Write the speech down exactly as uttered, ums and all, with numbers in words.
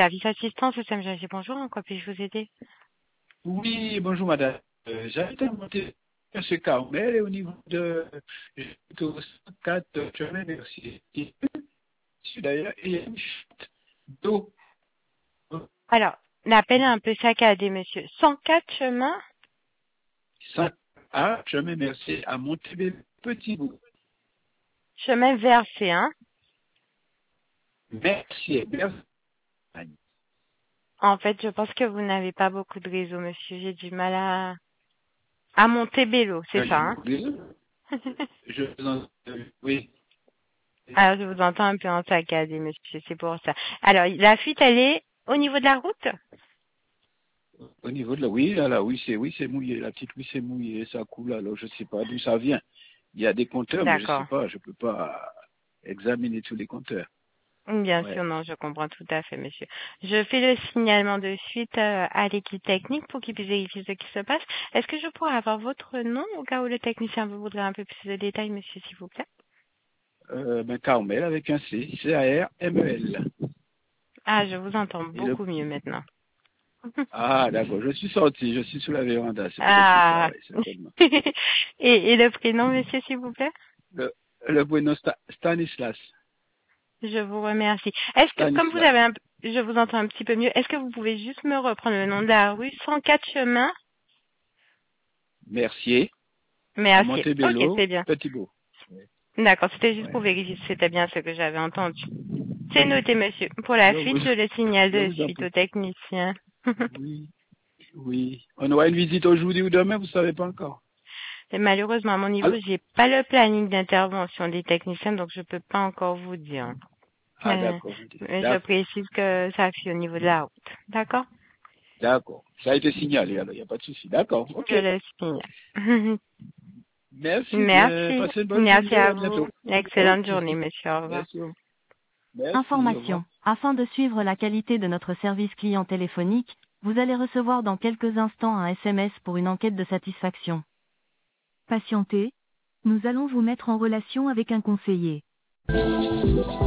service assistance, S M G. Bonjour, en quoi puis-je vous aider? Oui, bonjour madame. Euh, J'avais été monter ce Carmel et au niveau de au cent quatre chemin Mercier. D'ailleurs, il y a une chute d'eau. Alors, l'appel est un peu saccadé, monsieur. cent quatre chemin, cent A, chemin Mercier, à Montébé, petit bout. chemin versé, hein. Mercier, Mercier. En fait, je pense que vous n'avez pas beaucoup de réseau, monsieur. J'ai du mal à, à monter Bélo, c'est Euh, ça, J'ai hein. beaucoup de Je vous en... euh, oui. Alors, je vous entends un peu en saccadé, monsieur, c'est pour ça. Alors, la fuite, elle est au niveau de la route? Au niveau de la, oui, là, là, oui, c'est, oui, c'est mouillé. La petite, oui, c'est mouillé. Ça coule, alors je sais pas d'où ça vient. Il y a des compteurs, mais je sais D'accord. pas, je peux pas examiner tous les compteurs. Bien sûr, Ouais. non, je comprends tout à fait, monsieur. Je fais le signalement de suite euh, à l'équipe technique pour qu'ils puissent vérifier ce qui se passe. Est-ce que je pourrais avoir votre nom au cas où le technicien vous voudrait un peu plus de détails, monsieur, s'il vous plaît? Euh, ben, Carmel avec un C, C A R M E L. Ah, je vous entends Et le... beaucoup mieux maintenant. Ah, d'accord, je suis sorti, je suis sous la véranda, c'est peut-être pour ça, Ah. oui, certainement. et, et le prénom, monsieur, s'il vous plaît? Le, le Bueno Sta- Stanislas. Je vous remercie. Est-ce que, comme vous Stanislas. avez un, je vous entends un petit peu mieux, est-ce que vous pouvez juste me reprendre le nom de la rue cent quatre chemin? Mercier, à Merci. Ok, Montebello, c'est bien. Petit Beau. D'accord, c'était juste Ouais. pour vérifier si c'était bien ce que j'avais entendu. C'est noté, monsieur. Pour la Je vous, suite, je le signale je de vous en suite prie. au technicien. Oui, oui. On aura une visite aujourd'hui ou demain, vous savez pas encore. Et malheureusement, à mon niveau, Alors, j'ai pas le planning d'intervention des techniciens, donc je peux pas encore vous dire. ah, Euh, d'accord, mais je d'accord, précise que ça fait au niveau de la route. D'accord? d'accord. Ça a été signalé, alors il n'y a pas de souci. D'accord, Je ok. le signale. Merci bien. Merci. Passez une bonne Merci journée, à à bientôt. vous. Excellente Ok. journée, monsieur. Au revoir. Merci. Merci, au revoir. Information. Afin de suivre la qualité de notre service client téléphonique, vous allez recevoir dans quelques instants un S M S pour une enquête de satisfaction. Patientez. Nous allons vous mettre en relation avec un conseiller.